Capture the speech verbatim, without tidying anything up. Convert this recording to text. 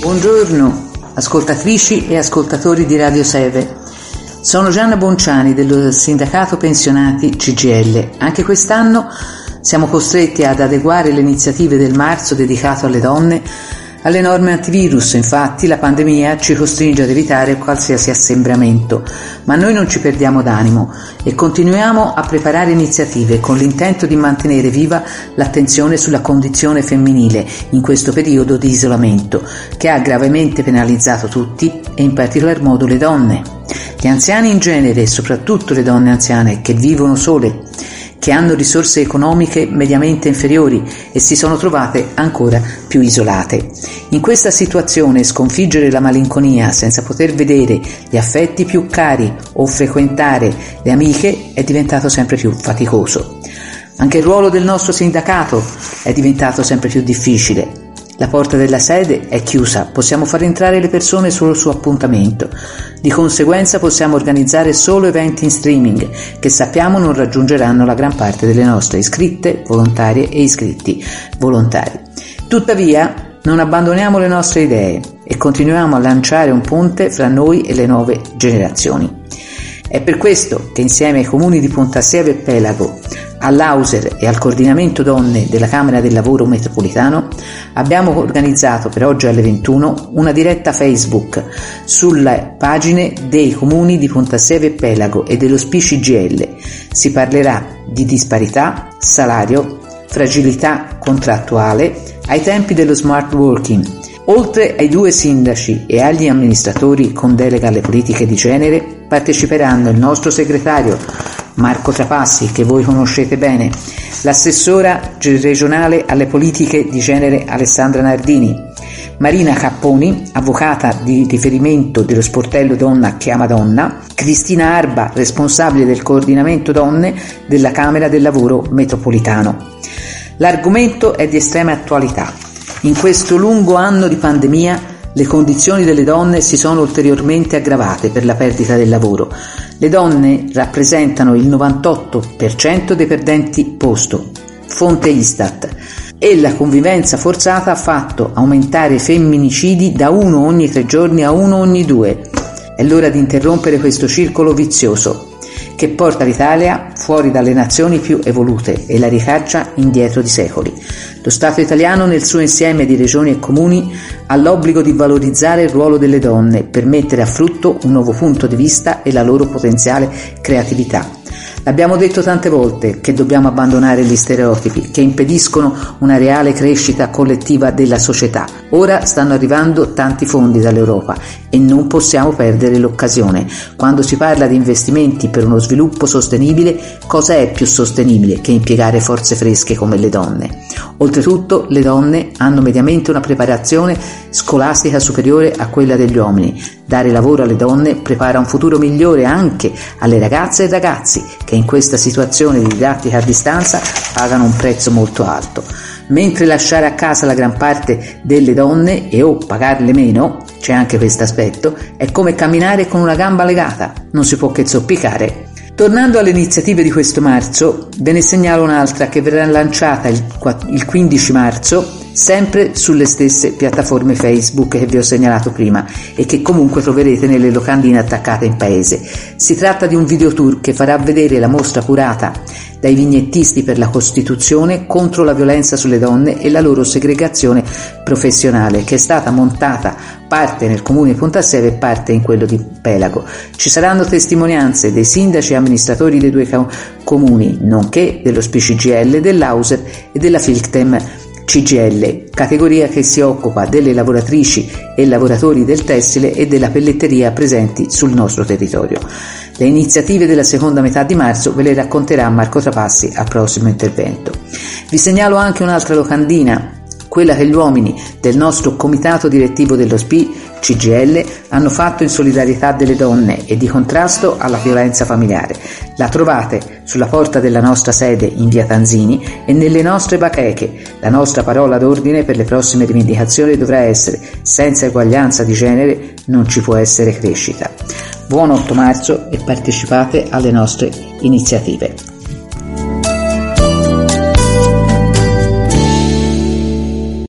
Buongiorno ascoltatrici e ascoltatori di Radio Seve. Sono Gianna Bonciani del Sindacato Pensionati C G I L. Anche quest'anno siamo costretti ad adeguare le iniziative del marzo dedicato alle donne alle norme antivirus. Infatti la pandemia ci costringe ad evitare qualsiasi assembramento, ma noi non ci perdiamo d'animo e continuiamo a preparare iniziative con l'intento di mantenere viva l'attenzione sulla condizione femminile in questo periodo di isolamento che ha gravemente penalizzato tutti e in particolar modo le donne, gli anziani in genere e soprattutto le donne anziane che vivono sole, che hanno risorse economiche mediamente inferiori e si sono trovate ancora più isolate. In questa situazione sconfiggere la malinconia senza poter vedere gli affetti più cari o frequentare le amiche è diventato sempre più faticoso. Anche il ruolo del nostro sindacato è diventato sempre più difficile. La porta della sede è chiusa, possiamo far entrare le persone solo su appuntamento. Di conseguenza possiamo organizzare solo eventi in streaming che sappiamo non raggiungeranno la gran parte delle nostre iscritte, volontarie e iscritti volontari. Tuttavia non abbandoniamo le nostre idee e continuiamo a lanciare un ponte fra noi e le nuove generazioni. È per questo che insieme ai comuni di Pontassieve e Pelago, all'Auser e al coordinamento donne della Camera del Lavoro Metropolitano abbiamo organizzato per oggi alle ventuno una diretta Facebook sulle pagine dei comuni di Pontassieve e Pelago e dello S P I C G I L. Si parlerà di disparità, salario, fragilità contrattuale ai tempi dello smart working. Oltre ai due sindaci e agli amministratori con delega alle politiche di genere, parteciperanno il nostro segretario Marco Trapassi, che voi conoscete bene, l'assessora regionale alle politiche di genere Alessandra Nardini, Marina Capponi, avvocata di riferimento dello sportello Donna Chiama Donna, Cristina Arba, responsabile del coordinamento donne della Camera del Lavoro Metropolitano. L'argomento è di estrema attualità. In questo lungo anno di pandemia le condizioni delle donne si sono ulteriormente aggravate per la perdita del lavoro. Le donne rappresentano il novantotto per cento dei perdenti posto, fonte Istat, e la convivenza forzata ha fatto aumentare i femminicidi da uno ogni tre giorni a uno ogni due. È l'ora di interrompere questo circolo vizioso che porta l'Italia fuori dalle nazioni più evolute e la ricaccia indietro di secoli. Lo Stato italiano nel suo insieme di regioni e comuni ha l'obbligo di valorizzare il ruolo delle donne per mettere a frutto un nuovo punto di vista e la loro potenziale creatività. L'abbiamo detto tante volte che dobbiamo abbandonare gli stereotipi che impediscono una reale crescita collettiva della società. Ora stanno arrivando tanti fondi dall'Europa e non possiamo perdere l'occasione. Quando si parla di investimenti per uno sviluppo sostenibile, cosa è più sostenibile che impiegare forze fresche come le donne? Oltretutto, le donne hanno mediamente una preparazione scolastica superiore a quella degli uomini. Dare lavoro alle donne prepara un futuro migliore anche alle ragazze e ragazzi che in questa situazione di didattica a distanza pagano un prezzo molto alto. Mentre lasciare a casa la gran parte delle donne e o pagarle meno, c'è anche questo aspetto, è come camminare con una gamba legata, non si può che zoppicare. Tornando alle iniziative di questo marzo, ve ne segnalo un'altra che verrà lanciata il quindici marzo, sempre sulle stesse piattaforme Facebook che vi ho segnalato prima e che comunque troverete nelle locandine attaccate in paese. Si tratta di un videotour che farà vedere la mostra curata dai vignettisti per la Costituzione contro la violenza sulle donne e la loro segregazione professionale, che è stata montata parte nel comune di Pontassieve e parte in quello di Pelago. Ci saranno testimonianze dei sindaci e amministratori dei due comuni, nonché dello S P I C G I L, dell'Auser e della Filctem C G I L, categoria che si occupa delle lavoratrici e lavoratori del tessile e della pelletteria presenti sul nostro territorio. Le iniziative della seconda metà di marzo ve le racconterà Marco Trapassi al prossimo intervento. Vi segnalo anche un'altra locandina, quella che gli uomini del nostro comitato direttivo dello S P I C G I L hanno fatto in solidarietà delle donne e di contrasto alla violenza familiare. La trovate sulla porta della nostra sede in via Tanzini e nelle nostre bacheche. La nostra parola d'ordine per le prossime rivendicazioni dovrà essere: senza eguaglianza di genere non ci può essere crescita. Buon otto marzo e partecipate alle nostre iniziative.